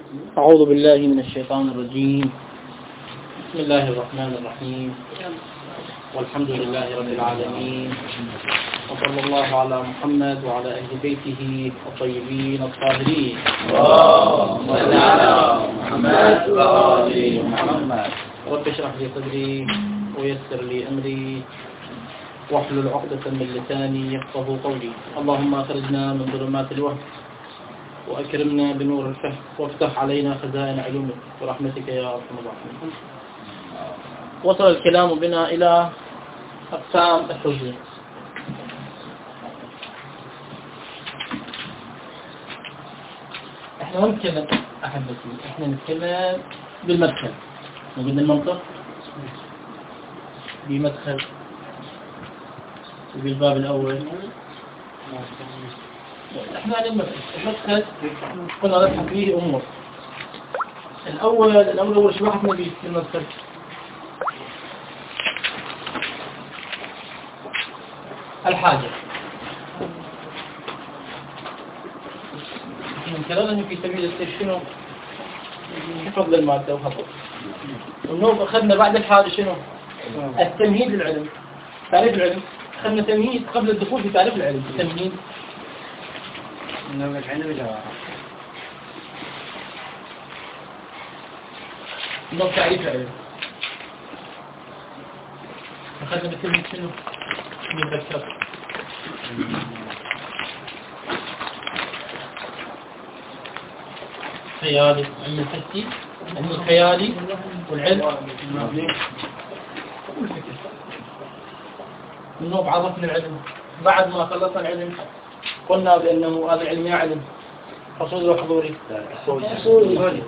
أعوذ بالله من الشيطان الرجيم. بسم الله الرحمن الرحيم، والحمد لله رب العالمين، وصلى الله على محمد وعلى أهل بيته الطيبين الطاهرين. اللهم صل على محمد وآل محمد. رب اشرح لي صدري ويسر لي أمري واحلل عقدة من لساني يفقه قولي. اللهم أخرجنا من ظلمات الوهم وأكرمنا بنور الفهم وافتح علينا خزائن علومك برحمتك يا أرحم الراحمين. وصل الكلام بنا إلى أقسام التوزيع. احنا ما نتكلم أحبتي، احنا نتكلم بالمدخل، نقول المنطق بمدخل بالباب الأول. احنا على المدخل قلنا نبحث فيه أمور. الأول شو بحثنا به في المدخل؟ الحاجة. من كلامنا في سبيل السير حفظ للمادة وحفظ. والنوم أخذنا بعد الحاجة شنو؟ التمهيد للعلم، تعريف العلم. أخذنا تمهيد قبل الدخول في تعريف العلم. التمهيد نوع تعريف العلم. أخذنا بالتمهيد شنو؟ نذكر خيالي، علم الحسي، علم الخيالي، والعلم النوع. عرفنا العلم. بعد ما خلصنا العلم قلنا بأنه هذا العلم يعلم حصولي وحضوري. حصولي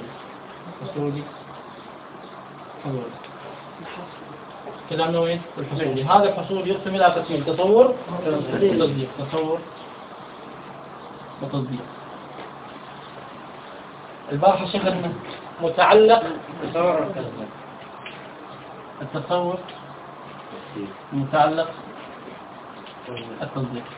كلامنا وين؟ الحصولي. هذا الحصول يقسم إلى قسمين: تصور وتصديق. تصور وتصديق. البارحة شغلنا متعلق التصور، متعلق التصديق.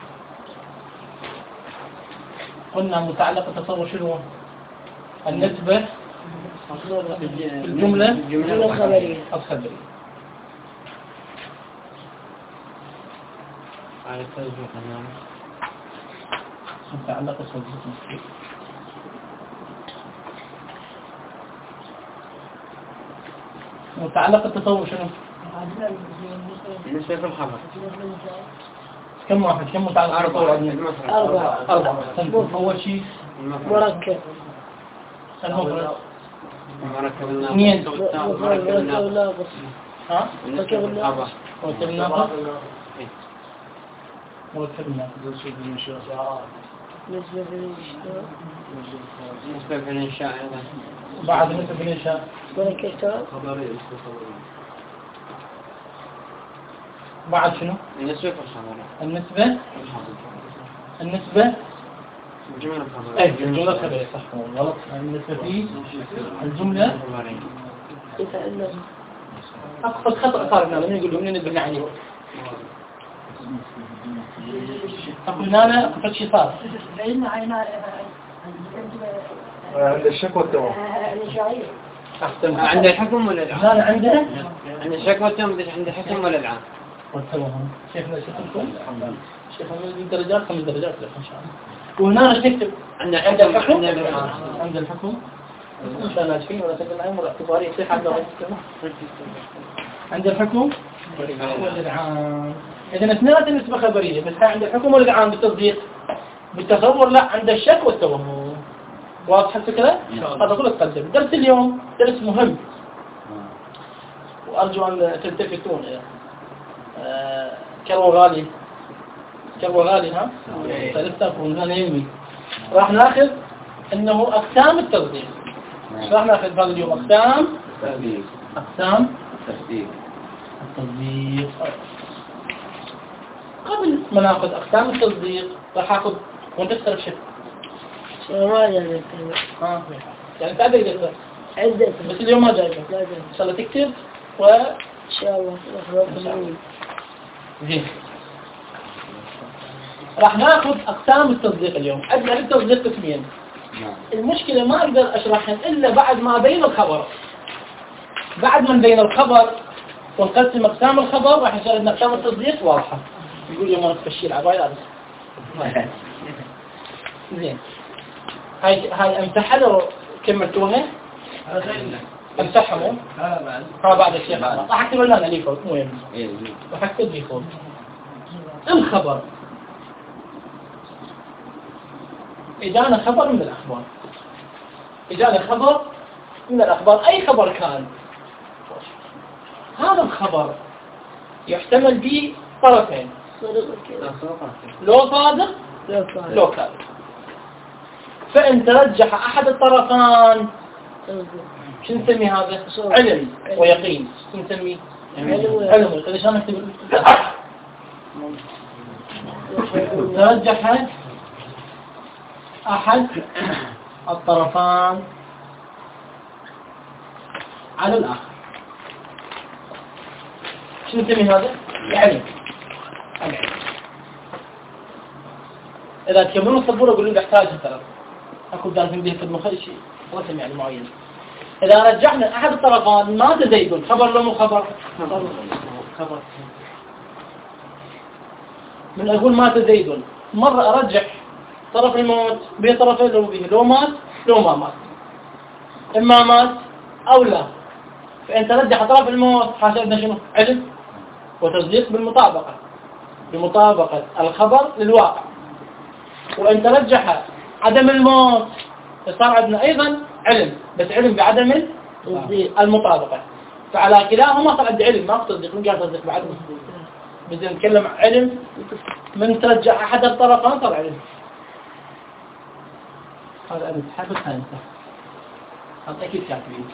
قلنا متعلق التصور شنو؟ النسبة، الجملة الخبرية. متعلق التصديق. متعلق التصور شنو؟ بالنسبة للخبر كم واحد؟ كم متعلق التصور؟ أربعة. أول شيء مركب. المفرد. مركب اثنين. مركب الناقص. مركب الناقص. مركب الناقص. بالنسبة للإنشاء بعد بالنسبة للإنشاء بعد شنو؟ النسبة الجملة الخبرية. أي الجملة الخبرية. صح غلط. النسبة في الجملة أقصد خطأ صار لنا لما يقولوا منين نبني عليه. قلنا أنا أقصد شيء صار عند الشك والتوهم. عند الحكم ولا العام؟ لا عندنا عند الشك والتوهم. عند الحكم ولا العام؟ والتوهم. شيخنا شيخنا درجات 5 درجات إن شاء الله. وهنا ايش نكتب؟ عند الحكم. عند الحكم ان شاء الله ناشفين ولا سجلنا امر اعتباري يصيح عند الحكم والإدعام. اذا اثنين نسبة خبرية، بس عند الحكم والإدعام بالتصديق. بالتصور لا، عند الشك والتوهم. واضح الفكرة؟ هذا كله تقدم. درس اليوم درس مهم وارجو ان تلتفتون اليه. كرو غالي ها؟ ثلاثة هذا يهمني. راح ناخذ انه اقسام التصديق. راح ناخذ هذا اليوم اقسام التصديق. قبل ما ناخذ اقسام التصديق راح اخذ وانت تقرا شيء. يعني تعال تقدر عدة بس اليوم ما جاي. ان شاء الله تكتب وان شاء الله. زين. راح ناخذ اقسام التصديق اليوم. عندنا التصديق قسمين: المشكلة ما أقدر أشرحها إلا بعد ما أبين الخبر. بعد ما نبين الخبر ونقسم أقسام الخبر راح يصير عندنا أقسام التصديق واضحة. يقول لي ما نتفشي العباية هذا. زين. هاي أمسحها لو كملتوها. أمسحها مو؟ ها بعد الشيخ راح أكتب لنا لي فوق مو يهم. راح أكتب لي فوق. الخبر إجانا خبر من الأخبار. إجانا خبر من الأخبار أي خبر كان. هذا الخبر يحتمل به طرفين، لو صادق لو كاذب. فإن ترجح أحد الطرفان شو نسمي هذا؟ علم ويقين. شو نسميه؟ علم. إذا شلون نكتب؟ ترجح أحد الطرفان على الآخر. شو نسمي هذا؟ علم. إذا تكملون السبورة قولوا لي بحتاج الطرف. أكو دارين به في المخ شيء رسم يعني معين. إذا رجحنا أحد الطرفان ماذا زيد؟ خبر لو مو خبر؟ خبر. من أقول مات زيد مرة أرجح طرف الموت بطرفين لو به، لو مات لو ما مات، إما مات أو لا. فإن ترجح طرف الموت حاسبنا شنو؟ علم وتصديق بالمطابقة، بمطابقة الخبر للواقع. وإن ترجح عدم الموت صار عندنا أيضا علم، بس علم بعدم المطابقة. فعلى كلاهما صار عندي علم ما تصديق. من قال تصديق بعد بدنا نتكلم علم. من ترجح أحد الطرفان صار علم. هذا أنا تحدث أنت هذا أكيد كاتبين.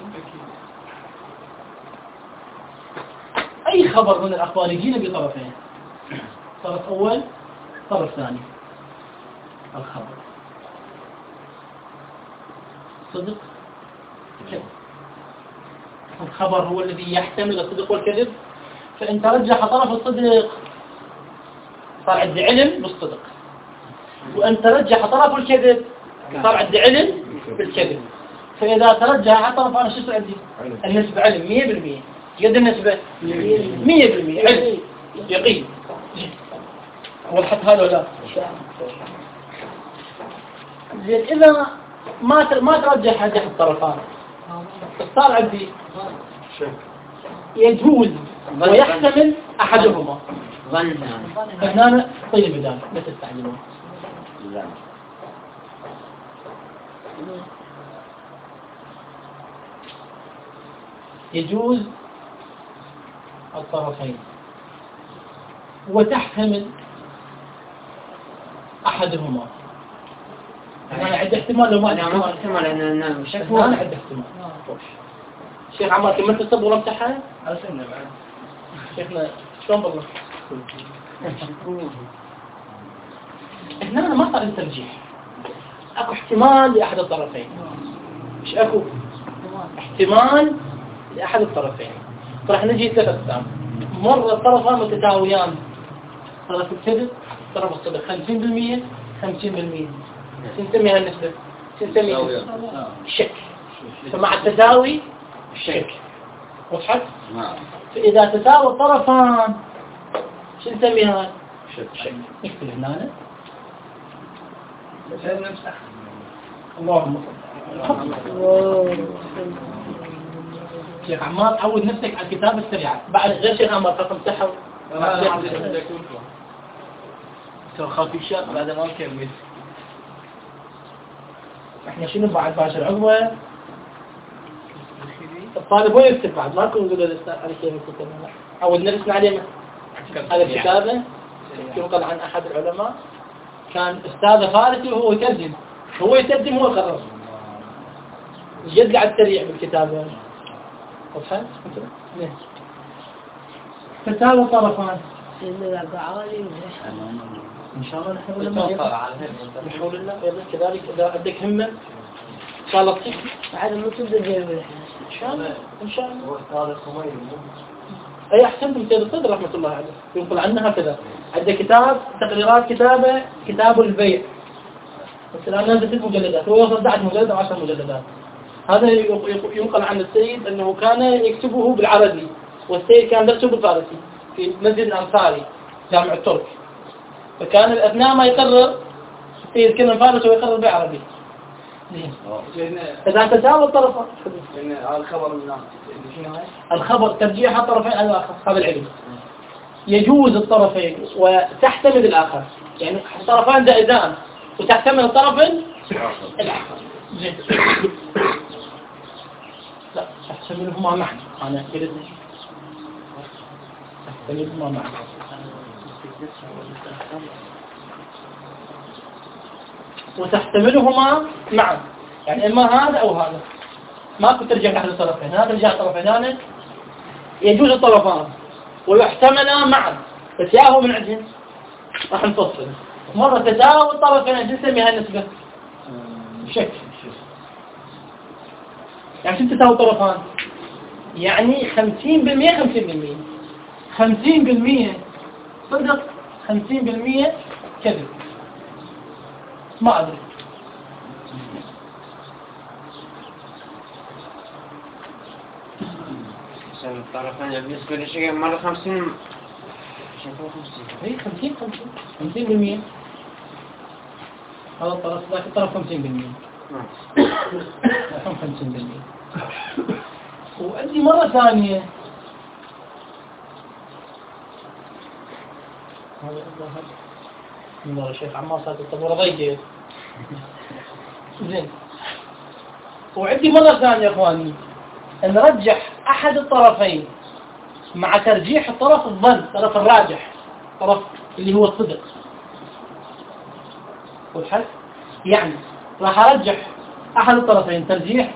أي خبر من الأخبار يجينا بطرفين، طرف أول طرف ثاني. الخبر صدق كذب. الخبر هو الذي يحتمل الصدق والكذب. فإن ترجح طرف الصدق صار عندي علم بالصدق، وأن ترجح طرف الكذب صار عندي علم بالكذب. فإذا ترجح طرف أنا شو عندي؟ النسبة علم 100%. قد النسبة 100% علم يقين. وضحت هذا ولا؟ زين. إذا ما ترجح أحد الطرفان صار عندي يجوز ويحتمل أحدهما. هنا طيب بدان لا تستعجلون. يجوز الطرفين وتحتمل أحدهما. أنا عندي احتمال لو ما عندي احتمال أنا عندي احتمال. شيخ عمار كملت الصبر وامتحان؟ أرسلنا بعد. شيخنا شلون بالله؟ هنا أنا ما صار لي ترجيح. أكو احتمال لأحد الطرفين. مش أكو احتمال لأحد الطرفين. فراح نجي ثلاث أقسام. مرة الطرفان متساويان، طرف الكذب طرف الصدق 50% 50%. نسميها النسبة نسميها الشك. فمع التساوي الشك. وضحت؟ فإذا تساوي الطرفان شو نسميها؟ شك. نكتب هنا اللهم صل. شيخ عمار عود نفسك على الكتابة السريعة. بعد غير شيخ عمار رقم سحر سو خافي شاب بعد ما نكمل. احنا شنو بعد باشر عقبه الطالب وين يكتب بعد ما نقول له على كيف يكتب. عودنا نسمع عليه هذا الكتابة ينقل عن أحد العلماء كان أستاذ فارسي وهو يترجم. هو يترجم هو يقرر جد على السريع بالكتابة. وضحت؟ تساوي طرفان إن شاء الله نحن نحول الله يلا كذلك. إذا عندك همة إن شاء الله تصير بعد ما تبدأ جايبه إن شاء الله إن شاء الله. أي أحسنتم سيد الصدر رحمة الله عليه ينقل عنها كذا. عنده كتاب تقريرات كتابة كتاب البيع بس الآن نزل 6 مجلدات، هو يوصل 11 مجلد أو 10 مجلدات. هذا ينقل عن السيد أنه كان يكتبه بالعربي، والسيد كان يكتبه بالفارسي في مسجد الأنصاري جامع الترك. فكان أثناء ما يقرر السيد كلمة فارسي ويقرر بالعربي. إذا تساوى الطرفان الخبر ترجيح الطرفين على الآخر، هذا العلم. يجوز الطرفين وتحتمل الآخر، يعني الطرفان جائزان وتحتمل الطرف الآخر. زين. لا تحتملهما معا، أنا قلت تحتملهما معا. وتحتملهما معا يعني إما هذا أو هذا، ما كنت ترجع أحد الطرفين، هذا رجع الطرفين هذا. يجوز الطرفان ويحتملا معا، بس ياهو من عندهم راح نفصل. مرة تساوي الطرفين ايش نسميها النسبة؟ شك. يعني شو تساوي الطرفان؟ يعني 50% 50%. 50% صدق، 50% كذب. ما أدري. الطرفين بالنسبة للشيء مرة 50 هي 50%. هذا الطرف ذاك الطرف 50%. 50%. وعندي مرة ثانية هذا الشيخ عمار صار الطبورة ضيقة. زين. وعندي مرة ثانية يا اخواني ان نرجح احد الطرفين مع ترجيح الطرف الظن، الطرف الراجح، الطرف اللي هو الصدق والحل. يعني راح ارجح احد الطرفين ترجيح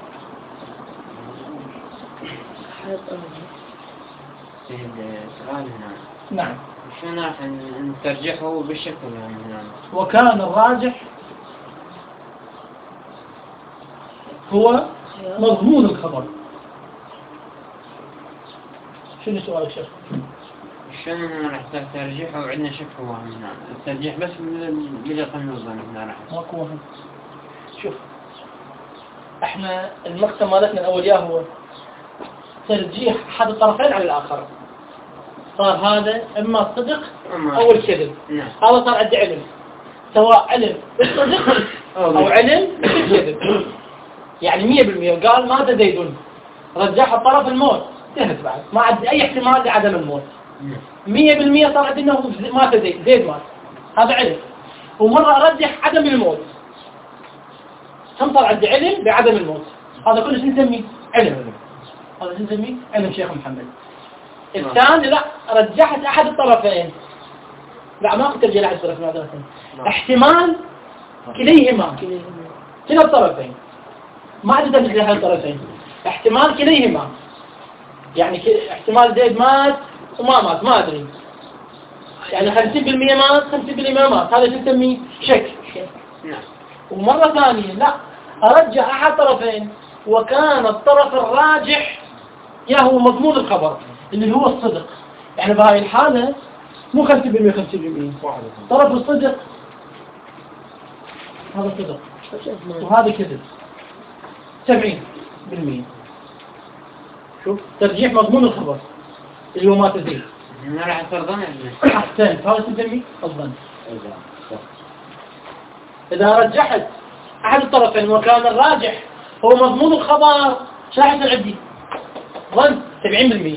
سؤال هنا. نعم. شلون راح نترجحه بالشكل هنا؟ وكان الراجح هو مضمون الخبر. شنو سؤالك شيخ؟ شلون راح ترجيحه وعندنا شك هو هنا؟ الترجيح بس بلغة النظام هنا راح ماكو واحد. شوف احنا المقسم مالتنا الاولياء هو ترجيح احد الطرفين على الاخر. صار هذا اما الصدق او الكذب. هذا صار عندي علم، سواء علم بالصدق او علم بالكذب. يعني 100% قال ماذا زيد، رجح الطرف الموت، انتهت بعد ما عندي اي احتمال لعدم الموت. 100% صار عندي انه مات زيد مات، هذا علم. ومرة ارجح عدم الموت، هم صار عندي علم بعدم الموت. هذا كله شو نسميه؟ علم. هذا شو نسميه؟ علم شيخ محمد. الثاني لا، رجحت احد الطرفين. لا ما كنت ارجع احد الطرفين هذا. احتمال كليهما، كلا الطرفين. ما عندي ترجيح احد الطرفين، احتمال كليهما. يعني احتمال زيد مات وما مات، ما ادري. يعني 50% مات 50% مات، هذا شو نسميه؟ شك. ومرة ثانية لا، ارجح احد طرفين وكان الطرف الراجح هو مضمون الخبر اللي هو الصدق. يعني بهاي الحالة مو 50% 50%، طرف الصدق هذا صدق وهذا كذب 70%. شوف ترجيح مضمون الخبر اللي هو ما تزيد. هنا راح ترضون أحسنت، هذا تسميه الظن. إذا رجحت أحد الطرفين وكان الراجح هو مضمون الخبر، شاحن العدي ظن 70%.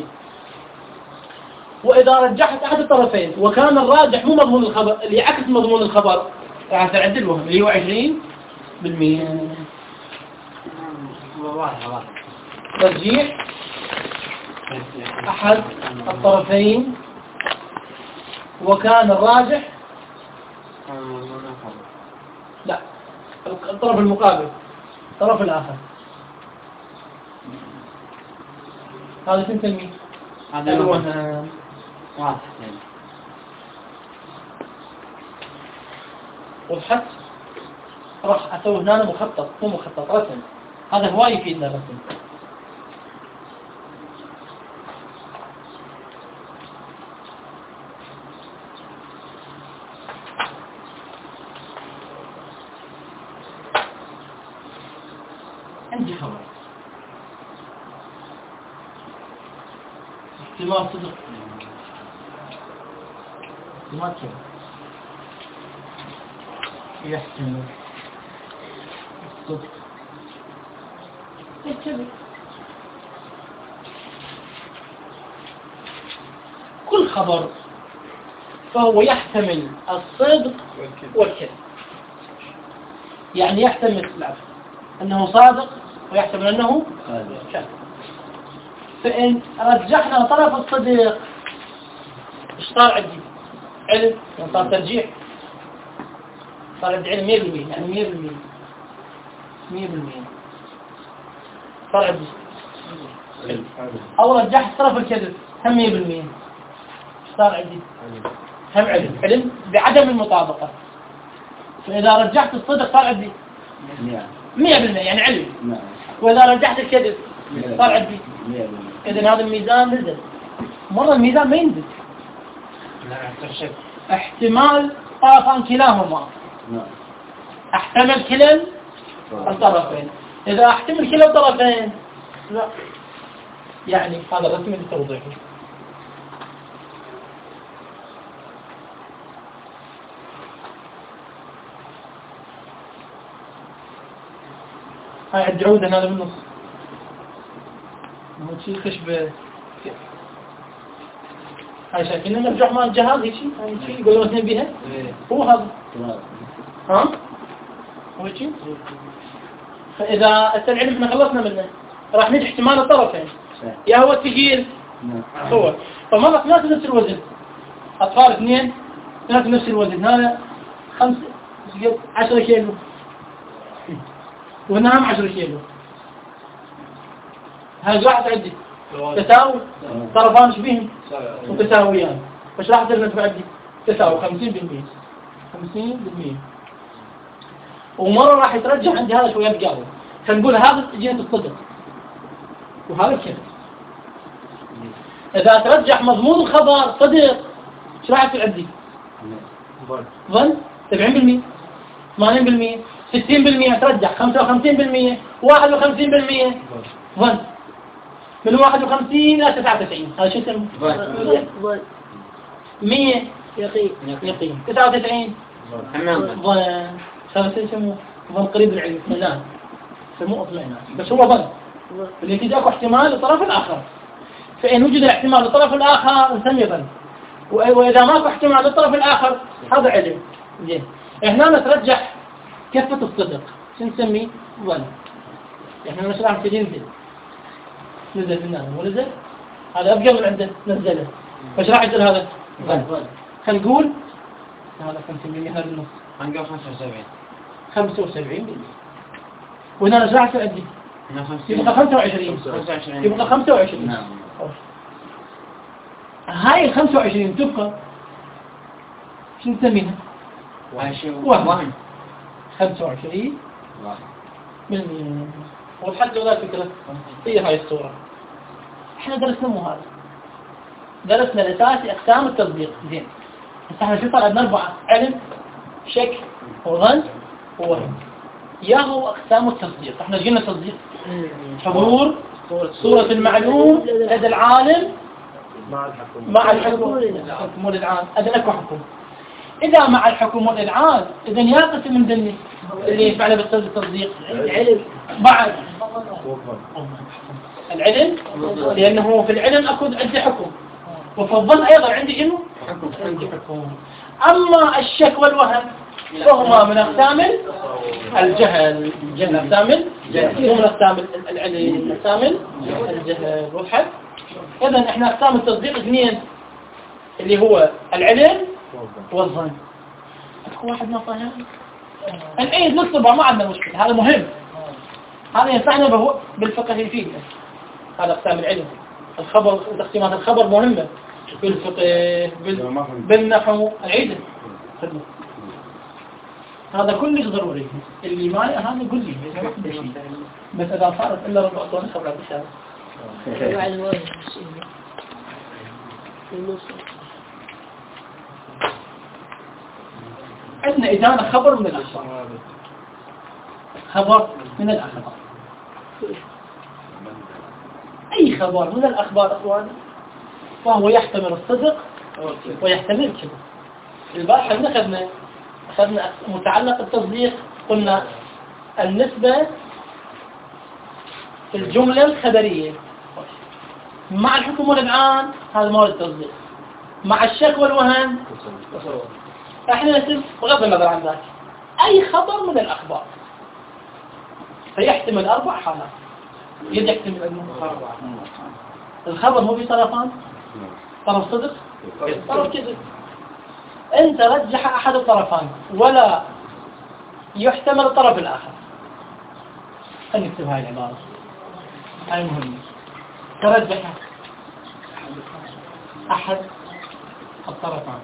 وإذا رجحت أحد الطرفين وكان الراجح مو مضمون الخبر، اللي يعكس مضمون الخبر، راح تعدل الوهم اللي هو 20%. ترجيح أحد الطرفين وكان الراجح لا، الطرف المقابل، الطرف الآخر، هذا شو نسميه؟ هذا الوهم. واضح. وضحت؟ راح أسوي هنا مخطط، مو مخطط، رسم. هذا هواي يفيدنا الرسم. خبر احتمال صدق احتمال كذا يحتمل الصدق الكذب. كل خبر فهو يحتمل الصدق والكذب. يعني يحتمل أنه صادق ويحتمل أنه كذب. فإن رجحنا طرف الصدق إيش صار عندي؟ علم، صار ترجيح، صار عندي علم 100%، يعني 100% صار عندي علم. أو رجحت طرف الكذب هم 100%، صار عندي هم علم بعدم المطابقة. فإذا رجحت الصدق صار عندي 100%، يعني علم. وإذا رجحت الكذب صار عندي 100%. إذن هذا الميزان نزل. مرة الميزان ما ينزل. احتمال طرفان كلاهما، احتمل كلا الطرفين. إذا احتمل كلا الطرفين لا، يعني هذا رسمي للتوضيح. هاي عند عودة هذا بالنص مو شيء تشبه. هاي شايفين نرجع مع الجهاز هيك شيء يقولون اثنين بها هو هذا ها هو شيء. فإذا العلم احنا خلصنا منه راح نجي احتمال الطرفين، يا هو الثقيل هو فمرة ثلاثة نفس الوزن، أطفال اثنين ثلاثة نفس الوزن، هذا 10 كيلو ونعم 10 كيلو، هذا واحد عندي تساوي طرفان شبيهم متساويان، فايش راح تصير النسبة عندي؟ تساوي 50%. ومرة راح يترجح عندي هذا شوية بقاوي، فنقول هذا جهة الصدق وهذا الكذب. إذا ترجح مضمون الخبر صدق ايش راح يصير عندي؟ ظن 70%، 80%، 60%، ترجح 55%، 51% ظن. من 51 إلى 99 هذا شو يسمى؟ ظن. 100 يقين. 99 ظن. هذا يسموه ظن قريب العلم، اطمئنان، يسموه اطمئنان، بس هو ظن اللي تجي اكو احتمال للطرف الآخر. فإن وجد احتمال للطرف الآخر نسميه ظن، وإذا ماكو احتمال للطرف الآخر هذا علم. زين هنا نترجح كفة الصدق شو نسميه؟ ظن. احنا نشرح في ينزل نزل في النار ونزل هذا أبقى من عنده نزله، فايش راح يصير هذا؟ ظن. خلينا نقول هذا 5% هذا النص، هنقول 75%. وهنا ايش راح يصير عندي؟ يبقى 25. يبقى 25. نعم. هاي ال 25 تبقى شو نسميها؟ وهم. 25 من والحد ولا فكرة هي هاي الصورة. احنا درسنا مو هذا، درسنا الأساسي أقسام التصديق. زين بس احنا شو طلعنا 4: علم، شك، وظن، ووهم. يا هو أقسام التصديق. احنا قلنا التصديق حضور صورة المعلوم لدى العالم مع الحكم والإذعان. هذا لك حكم. إذا مع الحكم والإذعان إذا يقسم من ذني اللي يفعله بالتصديق العلم بعد العلم، لأنه في العلم أكون عندي حكم، وفي الظن أيضا عندي شنو؟ عندي حكم. أما الشك والوهم فهما من أقسام الجهل. من أقسام الجهل، من أقسام العلم، من أقسام الجهل. وضحت؟ إذن إحنا أقسام التصديق اثنين اللي هو العلم والظن. أكو واحد ما فاهم العيد نطلبها ما عندنا مشكلة، هذا مهم، هذا ينفعنا بالفقه يفيدنا. هذا أقسام العلم، الخبر وتقسيمات الخبر مهمة بالفقه بالنحو العيد. هذا كلش ضروري، اللي ما هذا يقول لي بس إذا صارت إلا ربع أطول خبر عبد الشهر. عندنا إدانة خبر من الأخبار، خبر من الأخبار. أي خبر من الأخبار أخواني فهو يحتمل الصدق ويحتمل الكذب. البارحة أخذنا متعلق التصديق، قلنا النسبة في الجملة الخبرية مع الحكم والإذعان هذا مورد التصديق، مع الشك والوهن احنا نسب بغض النظر عن ذلك أي خبر من الأخبار فيحتمل 4 حالات. يحتمل الخبر مو بطرفان، طرف صدق طرف كذب. أنت رجح أحد الطرفان ولا يحتمل الطرف الآخر. خلينا نكتب هاي العبارة، هاي مهمة. ترجح أحد الطرفان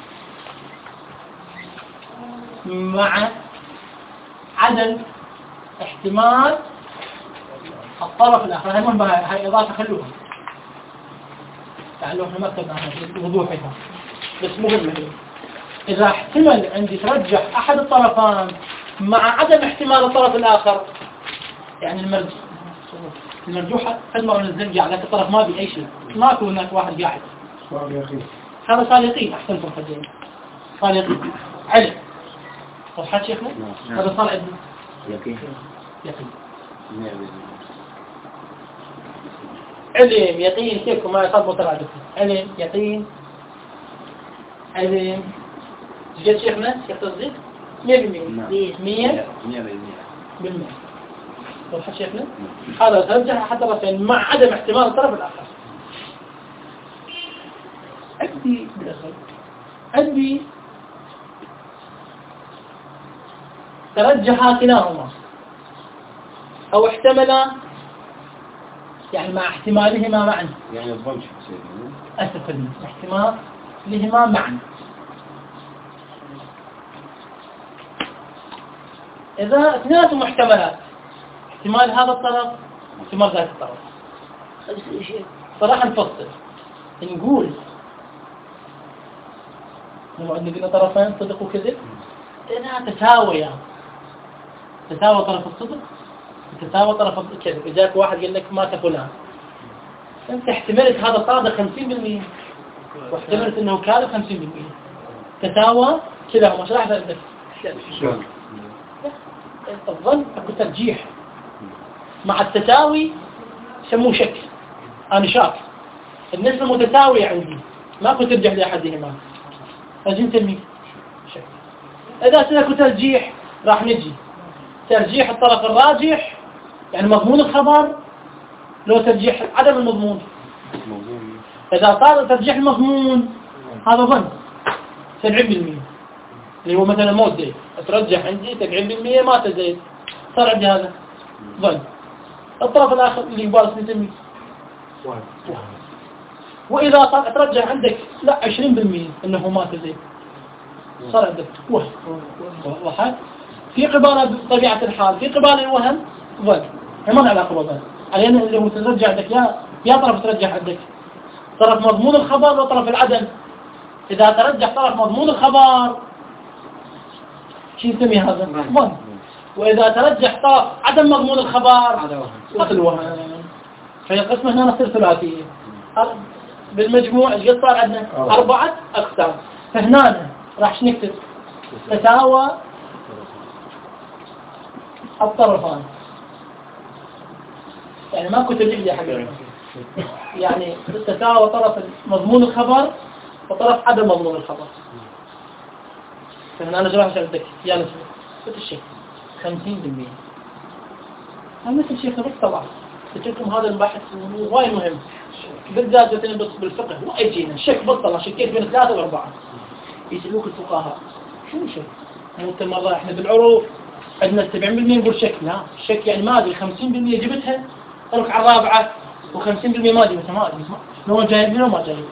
مع عدم احتمال الطرف الآخر. هاي مهمة، هاي إضافة خلوها، تعالوا احنا ما كتبناها وضوحها بس مهمة. إذا احتمل عندي ترجح أحد الطرفان مع عدم احتمال الطرف الآخر، يعني المرجوحة المرة نزل على الطرف ما بي أي شيء، ماكو هناك واحد قاعد، هذا صار يقين. أحسنتم خدين، صار يقين علم. وضحت شيخنا؟ هذا صار عندي يقين. علم يقين كيفكم ما يصاب مترادف. علم يقين علم جد شيخنا شيخ تصديق 100%. وضحت شيخنا؟ هذا ترجح أحد الطرفين مع عدم احتمال الطرف الآخر. عندي ترجح كلاهما أو احتملا، يعني مع احتمالهما معا، يعني الظن أسف احتمالهما معا. إذا اثنيناتهم محتملات، احتمال هذا الطرف واحتمال ذاك الطرف، صراحة نفصل نقول لما عندنا طرفين صدق وكذب إنها تساوي طرف الصدق وتساوي طرف الكذب. إجاك واحد قال لك مات فلان، أنت احتملت هذا صادق 50% واحتملت أنه كاذب 50%، تساوى كذا. ما شرحت عندك الظن أكو ترجيح مع التساوي سموه شك. أنا شاك النسبة متساوية عندي، ما كنت ترجح لأحدهما، لازم تسميه شك. إذا سنكو ترجيح راح نجي ترجيح الطرف الراجح، يعني مضمون الخبر، لو ترجيح عدم المضمون. إذا صار ترجيح المضمون هذا ظن 70%، اللي هو مثلا موت زيد، ترجح عندي 70% مات زيد، صار عندي هذا ظن. الطرف الآخر اللي يبارس نسميه وإذا ترجح عندك لا 20% إنه مات زيد، صار عندك وهم. واحد في قبالة طبيعة الحال، في قبالة الوهم ظن. ما علاقة بالظن، علينا اللي هو ترجح عندك يا طرف ترجح عندك طرف مضمون الخبر وطرف العدم. إذا ترجح طرف مضمون الخبر شو نسمي هذا ظن، وإذا ترجح طرف عدم مضمون الخبر مثل الوهم. فهي القسمة هنا نصير ثلاثية. بالمجموع ايش قد صار عندنا 4 أقسام. فهنا راح نكتب تساوى الطرفان، يعني ما كنت تجيب لي حاجة، يعني تساوى طرف مضمون الخبر وطرف عدم مضمون الخبر. فهنا أنا جرح عندك يا نسبة مثل الشيء 50%. مثل الشيء خبر طبعا تجيكم هذا البحث وايد مهم بالذات بالفقه. وايد جينا الشك بطل شكيت بين 3 و4 يسألوك الفقهاء شو شك؟ مو مرة احنا بالعروف عندنا 70% نقول شك. لا الشك يعني ما ادري 50% جبتها ترك على الرابعة و50% ما جبتها، ما ادري لو جايبين لو ما جايبين.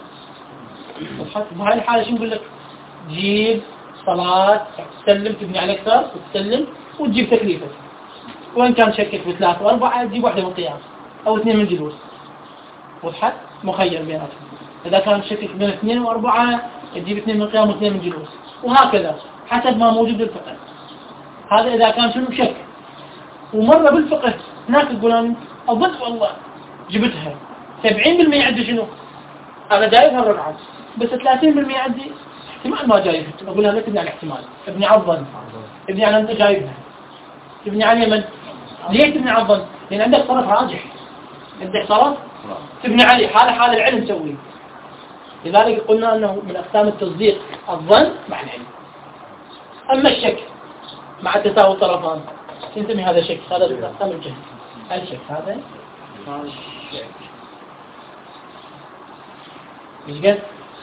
بهاي الحالة شو نقول لك؟ جيب صلاة تسلم تبني على أكثر وتسلم وتجيب تكليفك. وإن كان شكك ب3 و4 تجيب واحدة من قيام أو 2 من جلوس. وضحت؟ مخير بيناتهم. إذا كان شكك بين 2 و4 تجيب 2 من قيام و2 من جلوس، وهكذا حسب ما موجود بالفقه. هذا إذا كان شنو شك. ومرة بالفقه هناك يقولون أظن والله جبتها 70% عندي شنو؟ أنا جايبها الرقعة بس 30% عندي احتمال ما جايبها. أقول لها لا تبني على احتمال، ابني على الظن، ابني على أنت جايبها، تبني على اليمن. ليه تبني على الظن؟ لأن عندك طرف راجح، عندك طرف تبني عليه، حال العلم تسويه. لذلك قلنا أنه من أقسام التصديق الظن مع العلم. أما الشك مع تساوي الطرفان نسمي هذا شك، هذا من أقسام الجهل. الشك هذا الشك ايش قد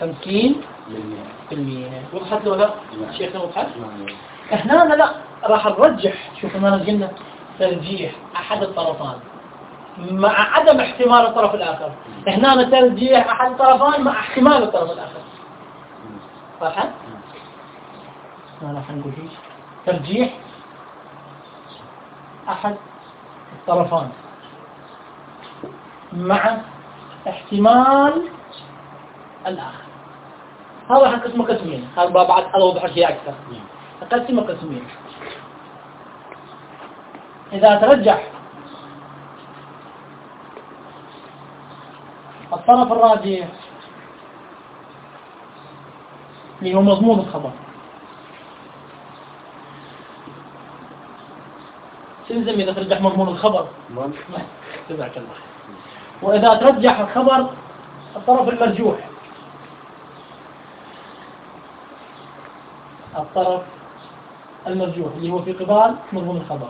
50%. وضحت له لا شيخنا؟ وضحت. هنا أنا لا راح نرجح. شوف ما قلنا ترجيح أحد الطرفان مع عدم احتمال الطرف الآخر. هنا ترجيح أحد الطرفان مع احتمال الطرف الآخر. صح؟ ما راح نقول هيك. ترجيح أحد الطرفان مع احتمال الآخر. هذا حنقسمه قسمين. هذا بعد أوضح لك إياه أكثر. أقسمه قسمين. إذا ترجح الطرف الراجح اللي هو مضمون الخبر، تلزم إذا ترجح مضمون الخبر. جزاك الله. وإذا ترجح الخبر الطرف المرجوح، الطرف المرجوح اللي هو في قبال مضمون الخبر،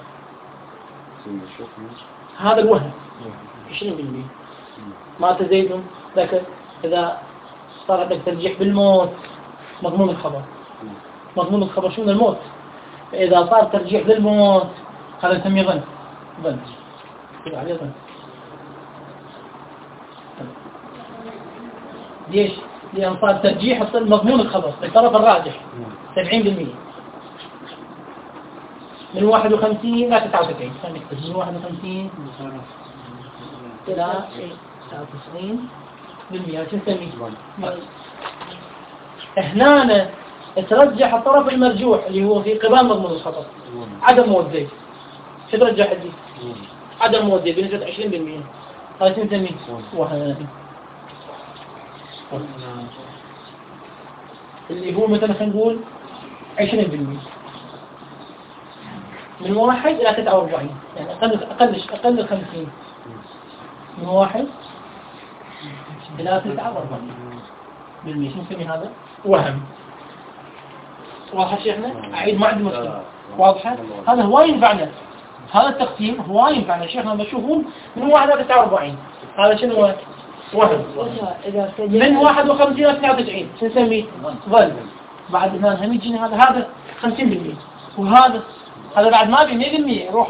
هذا الوهم 20%. مات زيد ذكر. إذا صار عندك ترجيح بالموت مضمون الخبر، مضمون الخبر شو من الموت. إذا صار ترجيح بالموت هذا نسميه ظن. ظن يبقى عليه ظن. ليش؟ لأن صار ترجيح مضمون الخبر الطرف الراجح 70%. من 51 إلى 99. من 51 إلى 99%. شو نسميه؟ هنا ترجح الطرف المرجوح اللي هو في قبال مضمون الخطر عدم موت زيد. شو ترجح دي؟ عدم موت زيد بنسبة 20%. هذا شو نسميه؟ وهم. اللي هو مثلا خلينا نقول 20%. من 1 إلى 49، يعني أقل 50. من 1 إلى 49%. شو نسمي هذا؟ وهم. واضح شيخنا؟ أعيد ما عندي مشكلة. واضحة؟ هذا هو ينفعنا. هذا التقسيم هو ينفعنا. شيخنا بشوفون من 1 إلى 49. هذا شنو هو؟ وهم. من 51 إلى 99 شو نسميه؟ ظن. بعد هنا هم يجينا هذا 50%. وهذا بعد ما بي 100% روح.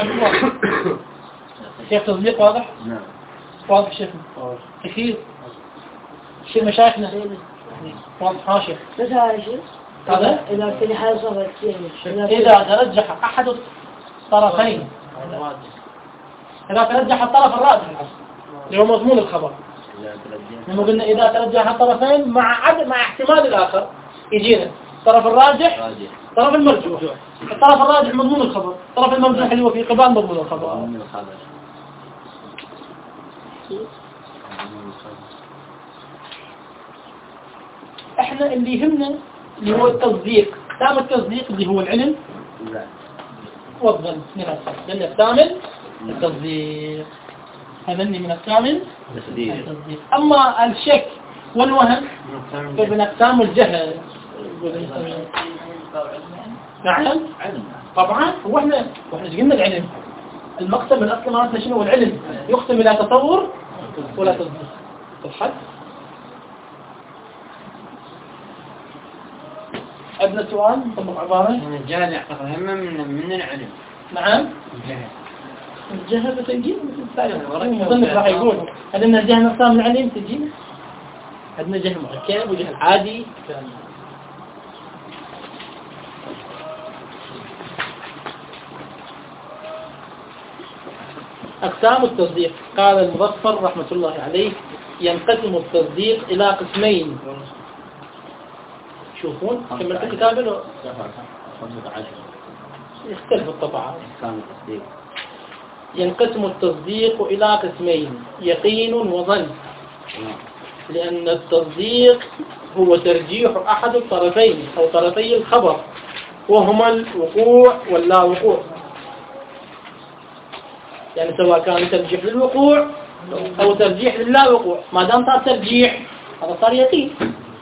شيخ تصديق واضح؟ نعم. واضح شيخنا؟ كثير. شيخ مشايخنا واضح. ها شيخ. بس هذا شيء. هذا إذا في حال صارت إذا ترجح أحد الطرفين، إذا ترجح الطرف الراجح اللي هو مضمون الخبر. لما قلنا إذا ترجح الطرفين مع احتمال الآخر يجينا الطرف الراجح، الطرف المرجوح. الطرف الراجح مضمون الخبر، الطرف المرجوح اللي هو في قبال مضمون الخبر. احنا اللي يهمنا اللي هو التصديق. تام التصديق اللي هو العلم والظن. لأن الثامن التصديق. هذا من الثامن التصديق. أما الشك والوهم فمن أقسام الجهل. نعم طبعا. واحنا قلنا العلم المقسم من أصل معناتنا شنو؟ العلم يقسم إلى تصور ولا تصديق. صحت؟ أبنى سؤال نطبق عبارة. الجهل يعتبر هم من العلم. نعم. الجهل بتجي مصنف راح يقول عندنا جهل أقسام من العلم تجي. عندنا جهل مركب وجهل عادي. أقسام التصديق. قال المظفر رحمة الله عليه ينقسم التصديق إلى قسمين. شوفون كملت الكتاب له يختلف الطبعات. ينقسم التصديق إلى قسمين: يقين وظن. لأن التصديق هو ترجيح أحد الطرفين أو طرفي الخبر، وهما الوقوع واللا وقوع. يعني سواء كان ترجيح للوقوع أو ترجيح للا وقوع، ما دام صار ترجيح هذا صار يقين.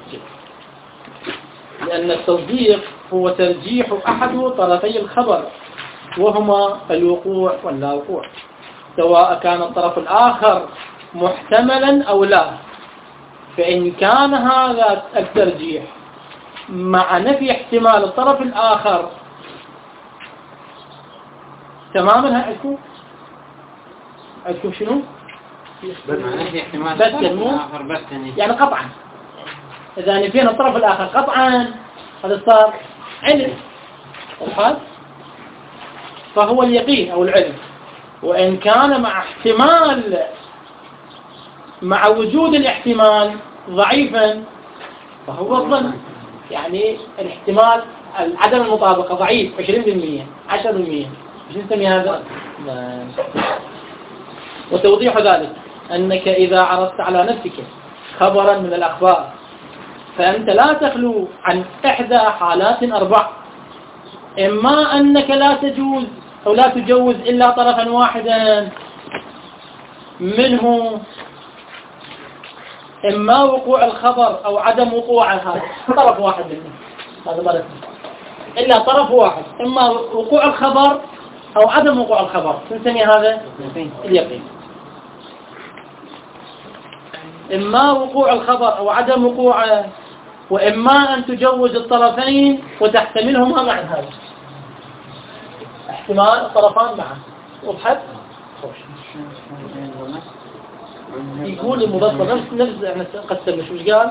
لأن التصديق هو ترجيح أحد طرفي الخبر، وهما الوقوع واللا وقوع، سواء كان الطرف الآخر محتملا أو لا. فإن كان هذا الترجيح مع نفي احتمال الطرف الآخر تماما، عندكم شنو؟ مع نفي احتمال بس الآخر بس يعني قطعا. إذا نفينا الطرف الآخر قطعا هذا صار علم الحال، فهو اليقين أو العلم. وإن كان مع وجود الاحتمال ضعيفا فهو الظن. يعني الاحتمال عدم المطابقة ضعيف 20%، 10%، مش نسمي هذا. وتوضيح ذلك أنك إذا عرضت على نفسك خبرا من الأخبار فأنت لا تخلو عن إحدى حالات 4: إما أنك لا تجوز أو لا تجوز إلا طرفا واحدا منه، إما وقوع الخبر أو عدم وقوع هذا طرف واحد منه، هذا مرة إلا طرف واحد، إما وقوع الخبر أو عدم وقوع الخبر، نسمي هذا اليقين. إما وقوع الخبر أو عدم وقوعه، وإما أن تجوز الطرفين وتحتملهما معا، هذا احتمال الطرفان معا. وضحت؟ يقول المضطر نفس احنا قسمنا شو قال: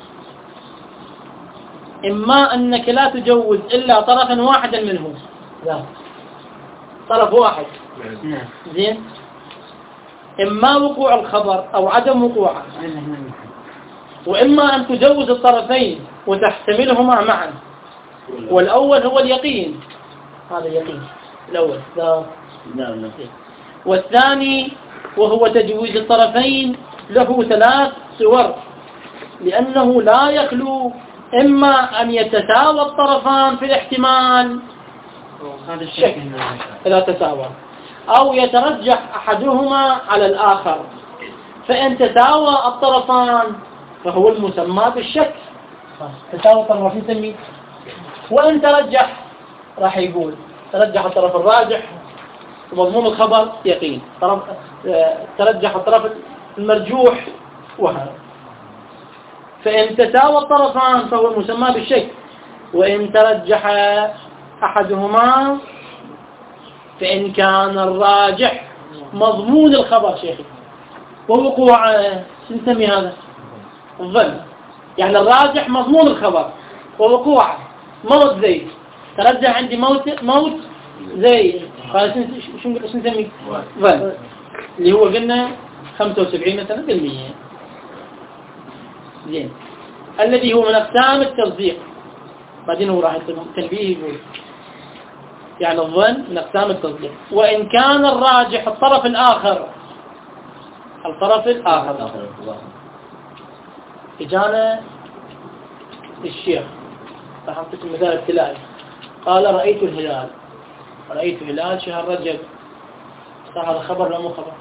إما أنك لا تجوز إلا طرفا واحدا منه، لا طرف واحد، زين، إما وقوع الخبر أو عدم وقوعه، وإما أن تجوز الطرفين وتحتملهما معا. والأول هو اليقين، هذا يقين الأول. والثاني وهو تجويز الطرفين له 3 صور، لأنه لا يخلو إما أن يتساوى الطرفان في الاحتمال إذا تساوى، أو يترجح أحدهما على الآخر. فإن تساوى الطرفان فهو المسمى بالشك، تساوى الطرفين نسميه. وإن ترجح راح يقول ترجح الطرف الراجح ومضمون الخبر يقين، ترجح الطرف المرجوح وهذا. فإن تساوى الطرفان فهو المسمى بالشك. وإن ترجح أحدهما فإن كان الراجح مضمون الخبر شيخي ووقوع نسمي هذا الظن. يعني الراجح مضمون الخبر ووقوع موت زيد، ترجح عندي موت زيد، قال شو نسمي ظن، اللي هو قلنا 75 مثلا بالمية. زين، الذي هو من أقسام التصديق. بعدين هو راح تنبيه يقول يعني الظن من أقسام التصديق. وإن كان الراجح الطرف الآخر إجانا الشيخ راح أعطيكم مثال ابتلائي، قال رأيت هلال شهر رجب، صار هذا خبر ولا مو خبر؟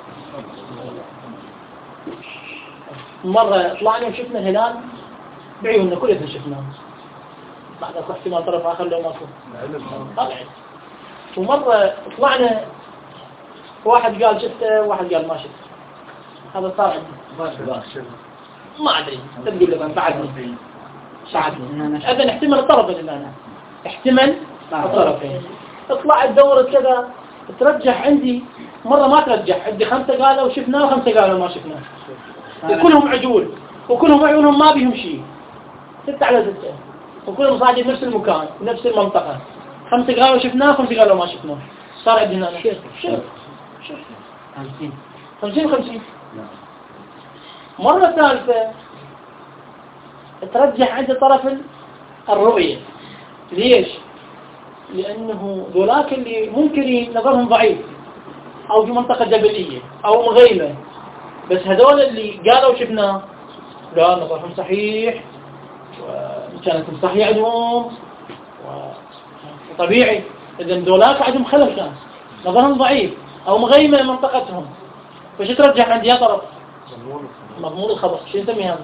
مرة طلعنا وشفنا الهلال بعيوننا كلنا شفناه، بعد أكو احتمال طرف آخر لو ماكو طبعا. ومرة طلعنا واحد قال شفته واحد قال ما شفته، هذا صار عندي ما أدري، تقول لي بعدني هذا نحتمل الطرفين اللي أنا احتمل الطرفين. اطلع الدورة كذا ترجح عندي، مرة ما ترجح عندي 5 قالوا شفناه و5 قالوا ما شفناه، وكلهم عجول وكلهم عيونهم ما بيهم شيء، 6 على 6، وكلهم صاعدين نفس المكان ونفس المنطقة، 5 قالوا شفناه 5 قالوا ما شفناه. صار عندنا شوف 50. مرة ثالثة ترجح عند طرف الرؤية. ليش؟ لأنه ذولاك اللي منكرين نظرهم ضعيف، أو في منطقة جبلية أو مغيمة، بس هذول اللي قالوا شفنا لا نظرهم صحيح وكانت صحيح عندهم وطبيعي، إذا ذولاك عندهم خلل، كان نظرهم ضعيف أو مغيمة منطقتهم، فش ترجح عندي يا طرف؟ مضمون الخبر. شو نسمي هذا؟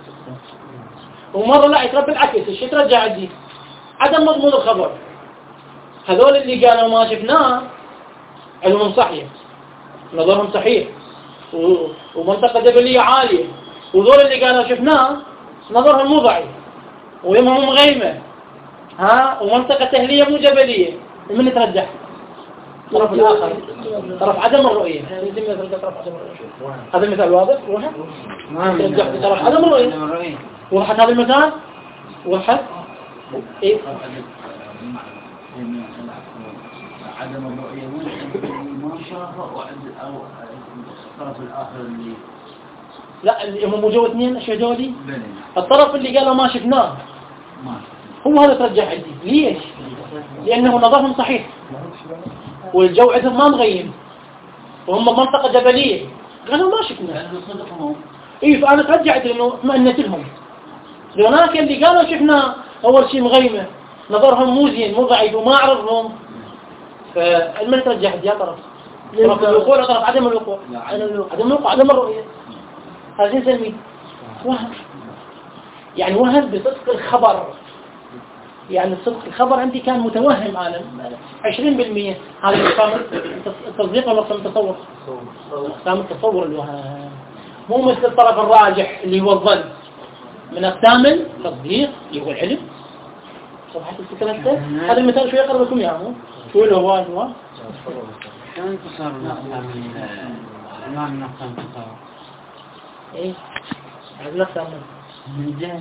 ومرة لا يتربى العكس، شو ترجع عندي؟ عدم مضمون الخبر. هذول اللي قالوا ما شفناه علمهم صحيح، نظرهم صحيح ومنطقة جبلية عالية، وذول اللي قالوا شفناه نظرهم مو ضعيف ويمهم مغيمة ومنطقة تهلية مو جبلية، من يترجح؟ طرف الآخر، طرف عدم الرؤية. هذا المثال واضح؟ ترجح طرف عدم الرؤية. وضحت هذا المثال؟ وضحت؟ إيه؟ عدم الرؤية ما شافه أو الطرف الآخر اللي لا اللي هم موجود اثنين أشياء جودي. الطرف اللي قالوا ما شفناه هو هذا ترجح عندي. ليش؟ لأنه نظرهم صحيح والجو عندهم ما مغيم وهم منطقة جبلية، قالوا ما شفنا. إيه فأنا ترجعت لأنه اطمئنت لهم. هناك اللي قالوا شفنا أول شيء مغيمة، نظرهم مو زين مو ضعيف وما أعرفهم، فالمن ترجح يا طرف الوقوع ولا طرف عدم الوقوع؟ عدم الوقوع، عدم الرؤية. هذا نسميه وهم. يعني وهم بصدق الخبر، يعني صدق الخبر عندي كان متوهم أنا 20%. هذا مقام التصديق ولا مقام التصور؟ مقام التصور الوهم، مو مثل الطرف الراجح اللي هو الظن. من أقسام التصديق اللي هو العلم. صبحت الفكرة هذا؟ هذا المثال شو يقرب لكم إياه؟ شو له هو؟ شلون تصور الأقسام أنواع من أقسام التصور؟ إيه؟ هذا الأقسام من جهة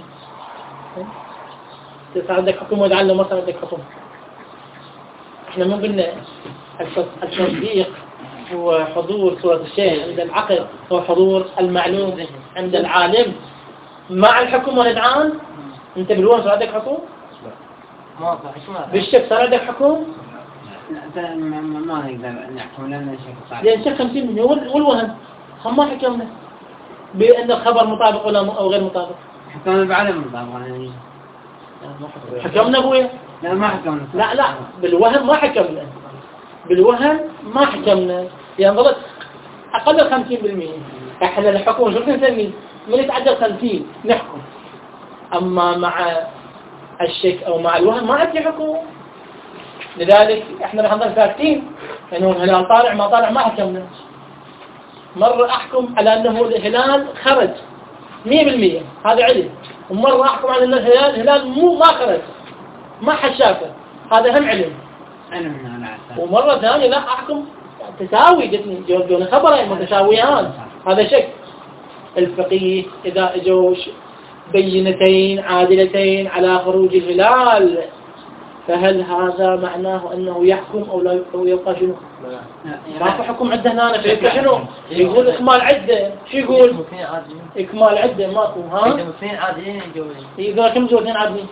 صار عندك حكم وتعلم ما صار عندك حكم. احنا مو قلنا التصديق هو حضور صورة الشيء عند العقل، هو حضور المعلوم عند العالم مع الحكم والإذعان. انت بالوهم صار عندك حكم؟ ما بالشك صار عندك حكم؟ لا ما نقدر نحكم لأن الشك صعب. لأن الشك 50% والوهم هم ما حكمنا بأن الخبر مطابق ولا أو غير مطابق. حكمنا بعدم المطابقة يعني. حكمنا أبويا؟ لا ما حكمنا. لا بالوهم ما حكمنا، بالوهم ما حكمنا، يعني ظلت أقل 50%. احنا الحكم شو نسميه؟ من يتعدى 50 نحكم. أما مع الشك أو مع الوهم ما عندي حكم. لذلك احنا راح نضل ساكتين لأنه الهلال طالع ما طالع ما حكمنا. مرة أحكم على أنه الهلال خرج 100%، هذا علم. ومرة أحكم على أن الهلال مو ما خرج ما حد شافه، هذا هم علم. ومرة ثانية لا أحكم تساوي، جوني خبرين متساويان، هذا شك. الفقيه إذا اجوا بينتين عادلتين على خروج الهلال فهل هذا معناه أنه يحكم أو لا يبقى شنو؟ ما في حكم عده هنا، فيبقى شنو؟ يقول إكمال عدة. شو يقول؟ إكمال عدة ماكو. زوجين عاديين يجوزين. إذا كم زوجين عاديين؟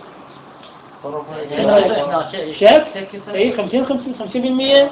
شك؟ إيه 50%.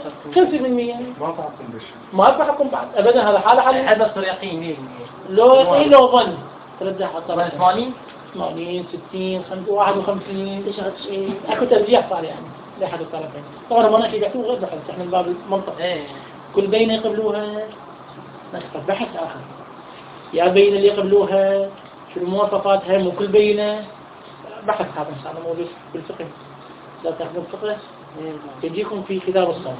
ما في حكم بعد أبدا. هذا حالة هذا الطريقين لو ظن ترجح الطرف 80 60 51 اكو ترجيح صار يعني لاحد الطرفين. طبعا ما نحكي بحثوا غير بحث، احنا من باب المنطق. كل بين يقبلوها نكتب بحث اخر، يا بين اللي يقبلوها شو المواصفات هم، وكل بينه بحث هذا ان شاء الله موجود بالفقه. لا تاخذوا الفقه يجيكم في كتاب الصوم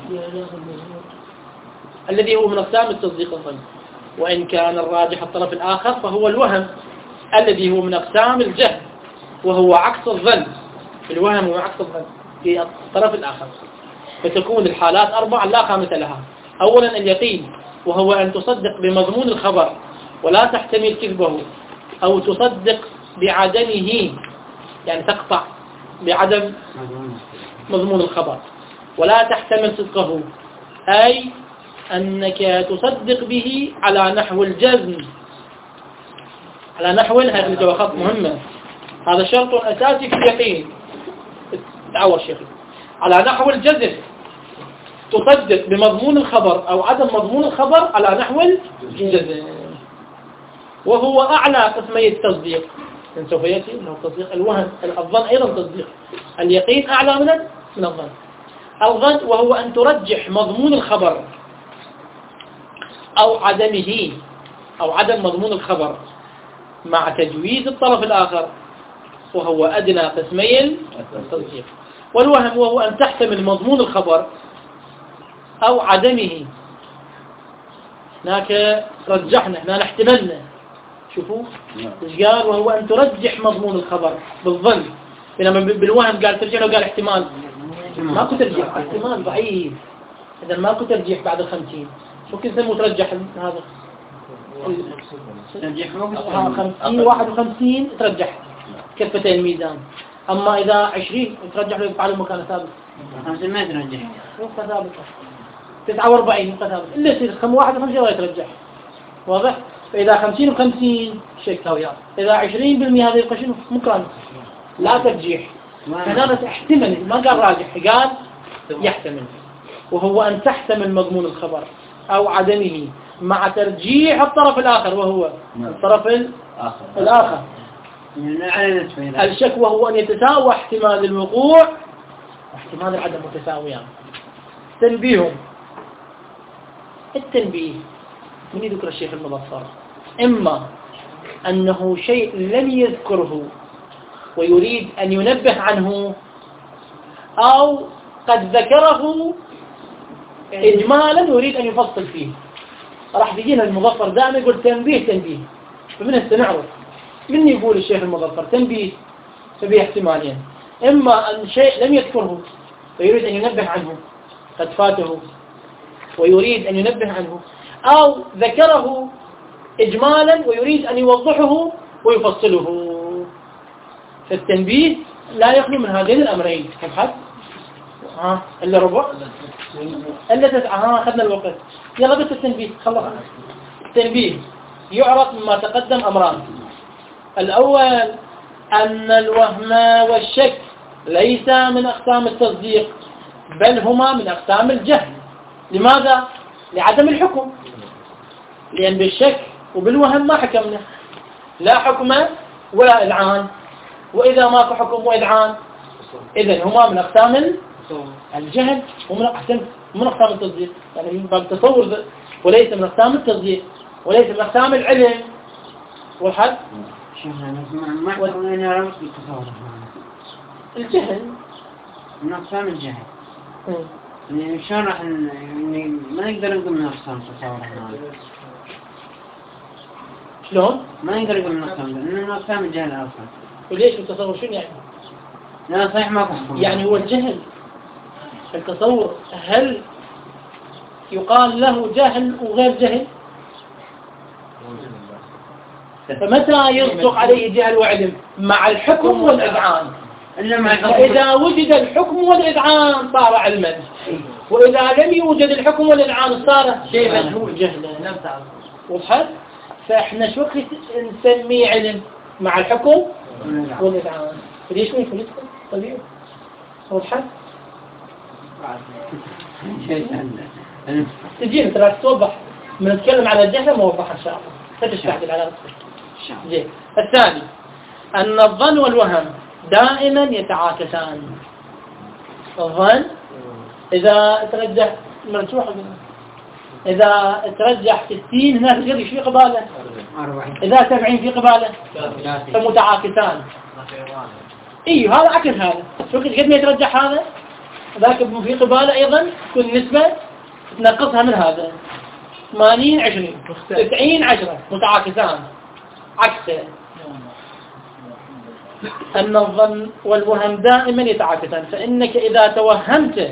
الذي هو من اقسام التصديق الظن، وان كان الراجح الطرف الاخر فهو الوهم الذي هو من أقسام الجهل وهو عكس الظن. الوهم هو عكس الظن في الطرف الآخر. فتكون الحالات 4 لا خامة لها. أولا اليقين، وهو أن تصدق بمضمون الخبر ولا تحتمل كذبه، أو تصدق بعدمه يعني تقطع بعدم مضمون الخبر ولا تحتمل صدقه، أي أنك تصدق به على نحو الجزم. على نحو هذه الجوخات مهمة، هذا شرط أساسي في اليقين. تعود شيخي على نحو الجزم تصدق بمضمون الخبر أو عدم مضمون الخبر على نحو الجزم، وهو أعلى قسمي التصديق. سوف يأتي أنه التصديق الوهم، الظن أيضا تصديق، اليقين أعلى من الظن. الظن وهو أن ترجح مضمون الخبر أو عدمه أو عدم مضمون الخبر مع تجويز الطرف الآخر، وهو أدنى قسمي التصديق. والوهم وهو أن تحتمل مضمون الخبر أو عدمه. هناك رجحنا، هنا احتملنا. شوفوا ايش قال؟ وهو أن ترجح مضمون الخبر بالظن، بينما بالوهم قال ترجح له، قال احتمال. ماكو ترجيح، احتمال ضعيف. إذا ماكو ترجيح بعد 50. شو كنت مترجح هذا؟ ترجيح 50 51 ترجح كفتي الميزان. أما إذا 20 ترجح له يفعل مكان ثابت. 50 ما ترجح. نقطة ثابتة. 49 نقطة ثابتة. إلا يصير 51 ولا يترجح. واضح؟ فإذا 50 و50 شيء سويان. إذا 20% هذا يبقى شنو؟ مكان. لا ترجيح. فهذا احتمل، ما قال راجح، قال يحتمل. وهو أن تحتمل مضمون الخبر أو عدمه مع ترجيح الطرف الآخر، وهو الطرف الآخر. الشك وهو أن يتساوى احتمال الوقوع واحتمال العدم متساويان. تنبيه. التنبيه من يذكر الشيخ المظفر، إما أنه شيء لم يذكره ويريد أن ينبه عنه، أو قد ذكره إجمالا يريد أن يفصل فيه. راح تجينا المظفر دائما يقول تنبيه تنبيه، فمن نعرف من يقول الشيخ المظفر تنبيه؟ فبيه احتمالين، إما أن شيء لم يذكره ويريد أن ينبه عنه، قد فاته ويريد أن ينبه عنه، أو ذكره إجمالا ويريد أن يوضحه ويفصله. فالتنبيه لا يخلو من هذين الأمرين. كم حد؟ إلا ربع؟ إلا 9. أخذنا الوقت. يلا بس التنبيه خلص. التنبيه يعرف مما تقدم أمران. الأول أن الوهم والشك ليس من أقسام التصديق، بل هما من أقسام الجهل. لماذا؟ لعدم الحكم. لأن بالشك وبالوهم ما حكمنا، لا حكم ولا إذعان، وإذا ماكو حكم وإذعان إذن هما من أقسام الجهل ومن أقسام التصديق، يعني من باب التصور، وليس من أقسام التصديق، وليس من أقسام العلم. والحد ما يقولون أن يرمز بالتصور. الجهل من أقسام الجهل. يعني شلون راح ما نقدر نقول من أقسام التصور. شلون؟ ما نقدر نقول من أقسام الجهل، من أقسام الجهل أصلا. وليش التصور شنو يعني؟ لا صحيح ما بحكم. يعني هو الجهل، التصور هل يقال له جهل وغير جهل؟ فمتى يصدق عليه جهل وعلم؟ مع الحكم والإذعان. فإذا وجد الحكم والإذعان صار علما، وإذا لم يوجد الحكم والإذعان صار شيء مجهول جهلا. وضحت؟ فإحنا شو وقت نسميه علم؟ مع الحكم والإذعان. ليش ما يكون طبيعي؟ وضحت؟ تجينا ترى توضح، من نتكلم على الجهل موضح إن شاء الله. تشرح على زين. الثاني أن الظن والوهم دائما يتعاكسان. الظن إذا ترجح مرجوح، إذا ترجح 60 هناك غير في قبالة، إذا 70 في قبالة، فمتعاكسان. إيه هذا عكس هذا. شوف قد ما يترجح هذا ذاك في قبالة أيضا تكون نسبة تنقصها من هذا. 80 20 90 10 متعاكسان عكسه. أن الظن والوهم دائما يتعاكسان، فإنك إذا توهمت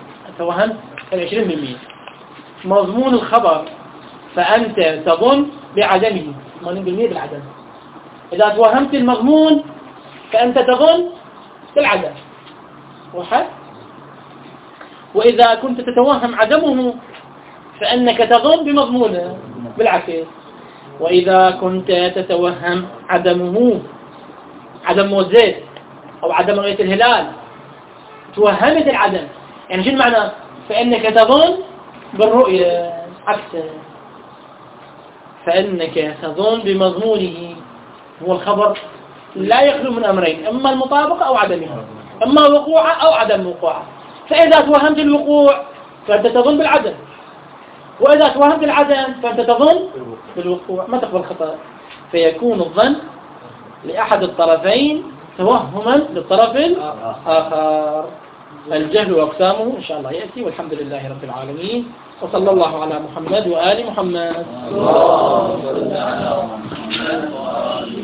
20% مضمون الخبر فأنت تظن بعدمه 80% بالعدم. إذا توهمت المضمون فأنت تظن بالعدم. واحد. وإذا كنت تتوهم عدمه فأنك تظن بمضمونه بالعكس. وإذا كنت تتوهم عدمه، عدم موت زيت أو عدم رؤية الهلال، توهمت العدم. يعني شو المعنى؟ فإنك تظن بالرؤية عكسه، فإنك تظن بمضمونه. هو الخبر لا يخلو من أمرين، إما المطابقة أو عدمها، إما وقوعه أو عدم وقوعه. فإذا توهمت الوقوع فأنت تظن بالعدم، وإذا توهمت العدم فأنت تظن بالوقوع، ما تقبل خطأ. فيكون الظن لأحد الطرفين توهما للطرف الآخر. الجهل وأقسامه إن شاء الله يأتي، والحمد لله رب العالمين، وصلى الله على محمد وآل محمد. اللهم صل على محمد وآل